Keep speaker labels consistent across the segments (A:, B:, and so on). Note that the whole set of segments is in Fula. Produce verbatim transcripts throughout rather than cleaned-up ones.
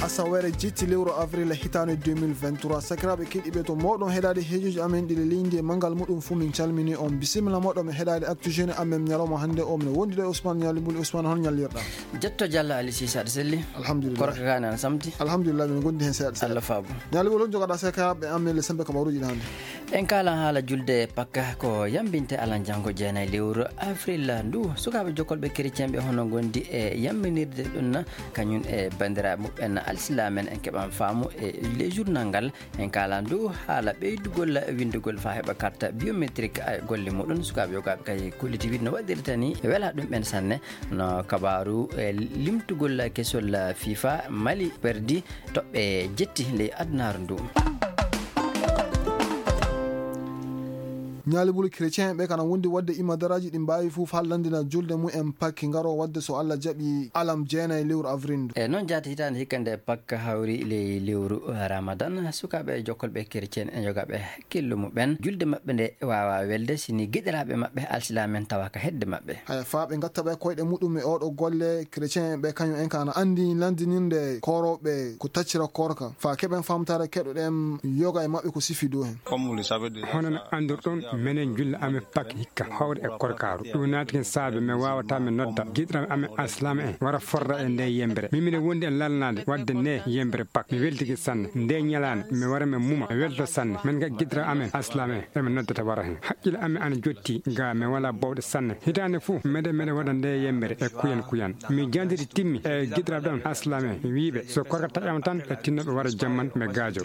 A: asawere jitti lewru avril hitande deux mille vingt-trois sakiraɓe keɗiɓe to moɗon heɗade heejoji amen ɗiɗi leydi mangal muɗum fu min calmini on bisimilla moɗon mi heɗade actu jeune amen ñalawma hande o mine wondiɗo Ousmane Ñalibuli. Ousmane hon ñallirɗa?
B: jetto Diallo Ali Cissé aɗa selli?
A: alhamdulillah.
B: korka kane ana samti?
A: alhamdulillah min gondi hen seeɗa
B: Allah faabu.
A: Ñalibuli on jogaɗa sakiraɓe amen le sembe kabaruji ɗi hande.
B: en kala haala julde pakka ko yambinte alan janggo jeenayi lewru avril ndu sukaɓe jokkolɓe chrétien ɓe hono gondi e yamminirde ɗum kañum e bandiraɓe muɓɓen alislamen en keɓan faamu e les journal ngal en kala ndu haala ɓeydugol windugol fa heeɓa carte biométrique golle muɗum sukaɓe yogaɓe kay kolliti wiide no waɗirta ni wela ɗum ɓen sanne no kabaru e limtugol kesol FIFA Mali perdi toɓɓe jetti ley adnaru ndu.
A: Ñalibuli chrétien ɓe kana wondi wadde imadaraji ɗi mbawi foof hallandina julde mumen pakki ngaro wadde so Allah jaaɓi alam jeenayi lewru avril ndu.
B: e noon jaati hitande hikkande pakka hawri ley lewru ramadan sukaɓe jokkolɓe chrétien en yogaɓe hakkillu muɓen julde mabɓe nde wawa welde sini gueɗiraɓe mabɓe alsilamen tawa ka hedde mabɓe. aya
A: fa ɓe gatta ɓe koyɗe muɗum e oɗo golle chrétien ɓe kañum en kana andi landininde koroɓe ko taccira korka fa keɓen famtare keɗoɗen yoga e mabɓe ko sifi dow hen.
C: hono andirɗon menen julle amen pak hikka hawre e korkaru ɗum naatiken saabe min wawata min nodda guiɗiraɓe amen alislama en wara forda e nde yembere mimine wondi e lalnade wadde nde yembere pak mi weltiki sanne nde ñalande mi wara min muma mi welto sanne min ga guiɗiraɓe amen alislama en emin noddata wara hen haqqille amen ana jotti ga mi wala bawɗe sanne hitande fou meɗen meɗen waɗa nde yembere e kuyan kuyan mi jandiri timmi e guiɗiraɓe ɗon alislama en mi wiiɓe so korka taƴama tan e tinnoɓe wara jamman mi gaajo.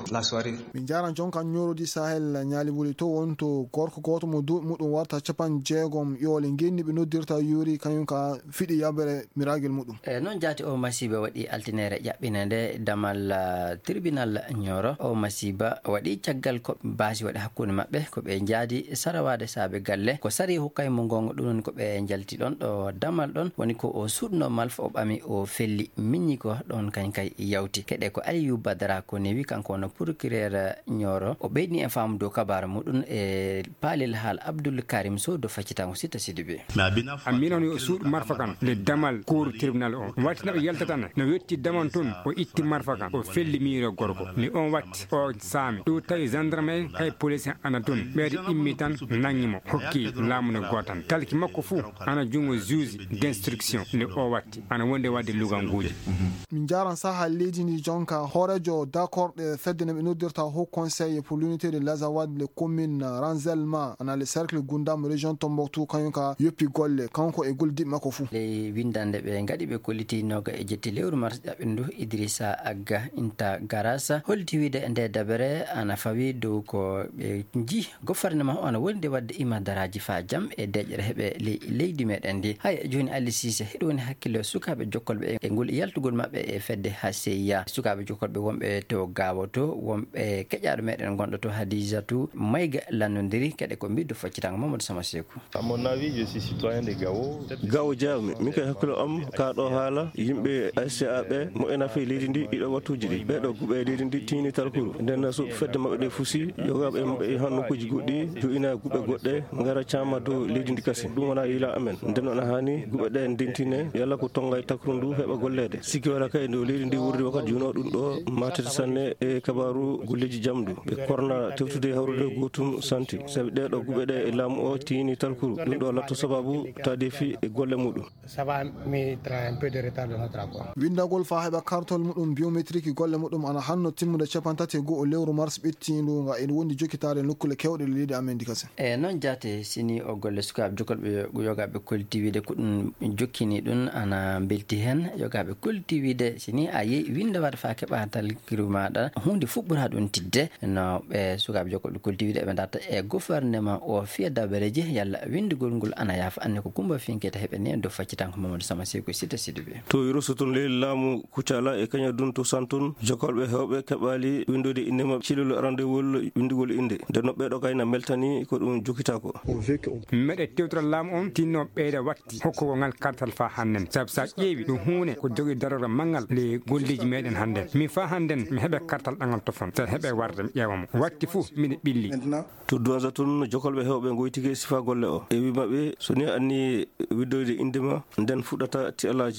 A: min jaran jonka ñorodi Sahel Ñalibuli to wonto gorko goto mo duuɓi muɗum warta capan jeegom yoole genni ɓe noddirta yuri kañum ka fiɗi yabbere miragel muɗum. e
B: noon jaati o masiba waɗi altinere ƴaɓɓinede damal tribunal Nioro o masiba waɗi caggal ko baasi waɗi hakkude mabɓe ko ɓe jaadi sarawade saabe galle ko sari hukkay mo gonga ɗum ko ɓe jalti ɗon ɗo damal ɗon woni ko o suɗno malfa o ɓami o felli minni ko ɗon kañ kay yawti keɗe ko Aliou Badara ko newi kanko no procureur Nioro o ɓeyni e faamu dow kabara muɗum e palel haal Abdoul Karim Sow do faccitango Sita Sidibé.
C: amina o suuɗ marfa kan le damal cour tribunal o watti naɓe yaltatana no wetti daman toon o itti marfa kan o felli miiro gorko ni on watti o saami ɗo tawi gendarme hay police ana toon ɓeyde immi tan nanguimo hokki laamu ne gotan talki makko fou ana jungo juge d'instruction ni o watti ana wonde wadde luganguji.
A: min jaran saha leydi ndi jonka hoorejo d' accord ɗe fedde ne ɓe noddirta haut conseil pour l'unité de l'Azawad les communes Ranzelma ana le cercle Gundam région Tombouctou kañum ka yoppi golle kanko e goldiɓe makko fou.
B: ley windande ɓe gaɗi ɓe kolliti noga e jetti lewru mars ƴaɓɓendu Idrissa Agga Inta Garasa holliti wiide nde dabere ana fawi dow ko ɓe jii goffarnema o ana wonde wadde imadaraji fa jaam e deƴƴere heeɓe leydi meɗen ndi hay joni Ali Cissé heɗo woni hakkille sukaɓe jokkolɓe e ngol yaltugol mabɓe e fedde ha seyya sukaɓe jokkolɓe wonɓe to Gawo to wonɓe keƴaɗo meɗen gonɗo to Hadisatou Mayga lannodiri keɗe ko mbiddo faccitango Mamadou Sama Sekou.
D: à mon avis je suis citoyen de Gao.
E: Gao jami min kay hakkilo am ka ɗo haala yimɓe A C A ɓe mo en afi leydi ndi ɗiɗo wattuji ɗi ɓeɗo guɓe leydi ndi tini talkuru nden so fedde mabɓe ɗe fusi yogaɓe mabɓe han nokkuji goɗɗi joina guɓe goɗɗe gara cama dow leydi ndi kasi ɗum wona yiila amen nden on hani guɓe ɗe ndentine yalla ko tonga e takru ndu heɓa gollede sikki wala kay dow leydi ndi wurdi wakkati juno ɗum ɗo matete sanne e kabaru golleji jamdu ɓe korna tewtude hawrude gotum santi sabi ɗeɗo guɓe ɗe e laamu o tini talkuru ɗum ɗo latto sababu tadi fi e golle muɗum.
F: ça va mettre un peu de retard dans notre accord.
A: windagol fa heɓa kartol muɗum biométrique golle muɗum ana hanno timmude capantati e goho lewru mars ɓettindu nga en wondi jokkitare nokkule kewɗe leydi amen ndi kasi.
B: e noon jaate sini o golle sukaɓe jokkolɓe yogaɓe kolti wiide ko ɗum jokkini ɗum ana belti hen yogaɓe kolti wiide sini a yeehi winde waɗa fa keɓa talkiru maɗa hunde fuɓɓora ɗum tidde no ɓe sukaɓe jokkolɓe kolti wiide eɓe darta e gouvernement o fiya dabareji yalla windigol ngol ana yaafa anne ko Kumba Finketa heɓe ni do faccitanko Mamadou Sama Sekou Sita Sidibé.
E: to yirosotun ley laamu Kucala e kaña dun to santun jokolɓe hewɓe keɓali windude inde mabɓe cilol arandewol windigol inde nden no ɓeɗo kayna meltani ko ɗum jokkita ko.
C: meɗe tewtora laamu on tinno ɓeyda watti hokkogol ngal kartal fa hannden saabu sa ƴeewi ɗum hunde ko jogui darora manggal le golleji meɗen hannden min fa hannden mi heeɓe kartal ɗangal tofon sa heeɓe warde mi ƴeewamo watti fou miɗe ɓilli
E: to duwansa tun jokolɓe hewɓe goytike sifa golle o e wi mabɓe so ni anni widdoyde indema nden fuɗɗata ti alaji
G: ko en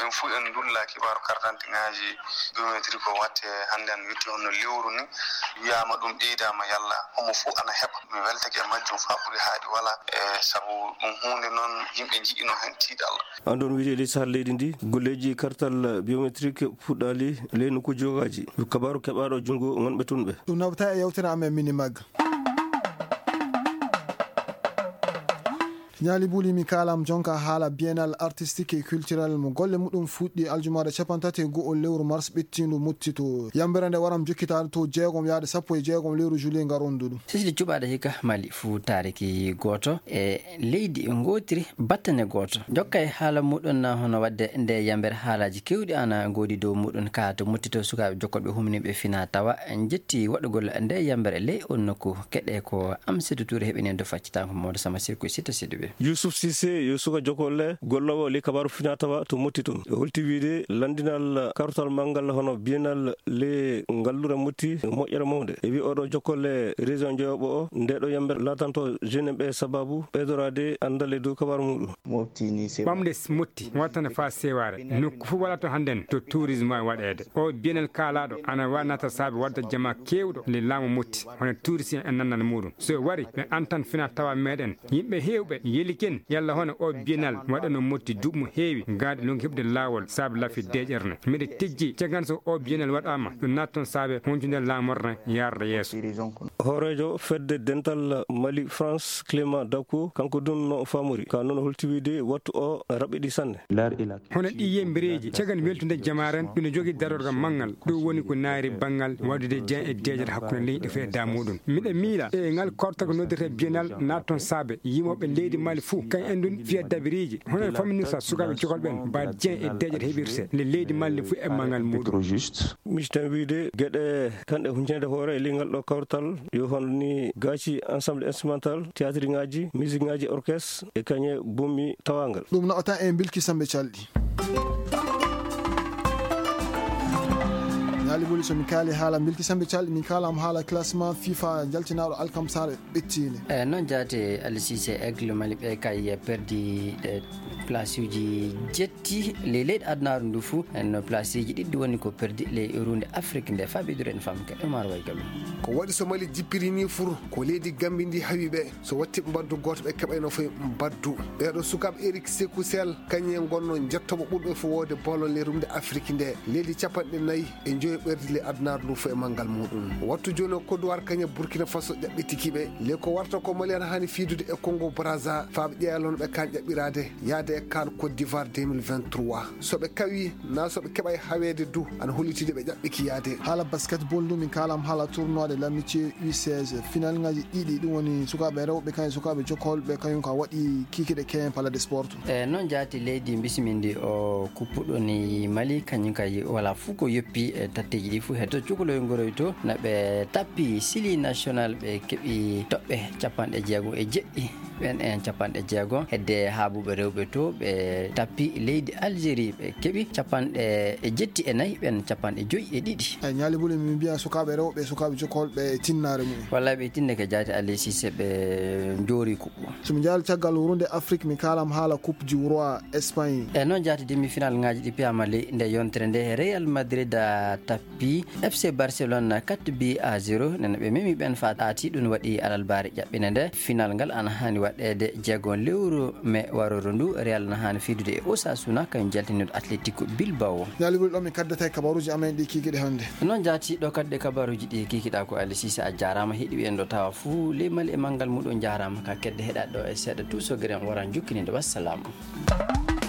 G: enen fu en dulla kibaru kartantingaji biométrique ko watte hande an witti honno lewru ni wiyama ɗum ɓeydama yalla homo fu ana heɓa mi weltake e majjum fa ɓuuri haadi wala e saabu ɗum hunde noon yimɓe jiɗino hen tiiɗalla
E: andon wiide leydi sahel leydi ndi golleji kartal biométrique fuɗɗali ley nokku jogaji kabaru keɓaɗo junggo gonɓe tun ɓe
A: ɗum nabata e yewtere amen mini magga ñaali buli mi kalam jonka haala biennal artistique et culturel mo golle muɗum fuɗɗi aljumare capantati go'o lewru mars ɓettindu muttito yambere nde waram jokkitaade to jeegom yaade sappo e jeegom lewru juillet ngaronduɗum
B: sisili cuɓaɗo hikka mali fuu tariki goto e leydi gotiri battane goto jokka e haala muɗum hono wadde nde yambere haalaji kewɗi ana goodi dow muɗum ka to muttito sukaɓe jokkoɓe humniɓe fina tawa en jetti waɗugol nde yambere ley on nokku keɗe ko Amsidou Touré heɓinen do faccitanko Mamadou Sama Sirko sita siduɓe
E: Youssouf Cissé yo suka jokolle gollowo li kabaru fina tawa to mutti toon e holti wiide landinal kartal mangal hono biennal le ngallure mutti moƴƴere mawde e wi oɗo jokolle région Dioyoɓo o ndeɗo yambere latanto jeune ɓe sababu ɓeydorade andal e dow kabaru muɗum
C: ɓamde mutti wattane fa seware nokku fu waɗa to hannden to tourisme e waɗede o biennal kalaɗo ana wanata saabi wadda jama kewɗo le laamu mutti hono tourisme en nannana muɗum so wari ɓe antan fina tawa meɗen yimɓe hewɓe yeliken yalla hono o biennal waɗano motti duɓmo heewi gaade lonki heɓde laawol saabi lafi deƴerne mbiɗa tijji caggan so o biennal waɗama ɗum natton saabe huncude laamorde yarda yeeso
E: hoorejo fedde dental Mali France Clément Dakou kanko dun no famori ka noon holti wiide wattu o raɓiɗi sanne
C: hono ɗi yembireji caggan weltude jamaren ɗune jogui darorga manggal ɗum woni ko naari banggal waɗude dien e deƴere hakkude leydi fe da muɗum miɗa miila e ngal korta ko noddete biennal natton saabe yimoɓe leydi Mali fou kañ en ɗum fiya dabiriji hono faminirta sukaɓe jokolɓen mba dien e deƴere heɓirte le leydi Mali fou e mangal muɗum
E: misten wiide gueɗe kanɗe huncede hoore e lingal ɗo kawtal yo hono ni gaci ensemble instrumental théâtre ngaji musique ngaji orchestre e kañe bommi tawangal
A: ɗum nawata e bilkisamɓe calɗi ñaali boli somi kaali haala bilkisamɓe calɗi min kaalam haala classement FIFA jaltinaɗo alkamsare ɓettine
B: e noon jaate Ali Cissé aigle Mali ɓe kay perdi ɗe place uji jetti le leyɗe adnaru ndu fou en place ji ɗiɗɗi woni ko perdi le runde Afrique nde fa ɓeydure en famke Omar Waygalum
H: ko waɗi so Mali jippiri ni fur ko leydi Gambie ndi hawi ɓe so watti mbaddu goto ɓe keɓayno foye mbaddu ɓeɗo sukaɓe Eric Sékou Sel kañum gonno jettoɓo ɓurɓe fo wode bolon le rumde Afrique nde leydi capanɗe nayyi e joyi ɓerdi le adnaru ndu fo e manggal muɗum wattu joni o Côte kañum Burkina Faso ƴaɓɓitikiɓe le ko warta ko Mali en hani fiidude e Congo Brazza faaɓe ƴeelono ɓe kan ƴaɓɓirade yaade e kan Côte d'Ivoire deux mille vingt-trois soɓe kawi na soɓe keɓay hawede du ana hollitide ɓe ƴaɓɓiki yaade
A: haala basketball ɗum min kalam haala tournoi de l'amitié U seize final ngaji ɗiɗi ɗum woni sukaɓe rewɓe kañum sukaɓe jokolɓe kañum ka waɗi kikiɗe keyen pala de sport
B: e noon jaati leydi bisimindi o kuppuɗoni Mali kañum kay wala fuu ko yoppi e tatteji ɗi fuu heddo cukoloy ngoroy to naɓe tappi sili national ɓe keeɓi toɓɓe capanɗe jeegom e jeɗɗi ɓen en capanɗe jeegom hedde haabuɓe rewɓe to ɓe tappi leydi Algérie ɓe keeɓi capanɗe e jetti e nayyi ɓen capanɗe joyyi e ɗiɗi
A: e ñaali buli min mbiya sukaɓe rewɓe sukaɓe jokolɓe tinnare mum
B: walla ɓe tinne ke jaati Ali Cissé ɓe joori kuɓɓo
A: somi jaali caggal wurunde Afrique mi kalam haala coupe du roi Espagne
B: e noon jaati demi final ngaji ɗi piyama ley nde yontere nde Real Madrid tappi F C Barcelone quatre buts à zéro nene ɓe memi ɓen fa aati ɗum waɗi alalbari ƴaɓɓine nde final ngal ana hani waɗede jeegom lewru me waroro ndu Real na hani fiidude e Osasuna kañum jaltiniɗo Atlético Bilbao
A: ñaali buli ɗo min kaddata e kabaruji amen ɗi kikiɗe hannde
B: noon jaati ɗo kadde kabaruji ɗi kikiɗa ko Ali Cissé a jarama heeɗiɓe en ɗo tawa fuu ley Mali e manggal muɗum jarama ka kedde heɗaɗo e seeɗa tout so gueɗen waran jukkininde wassalamu.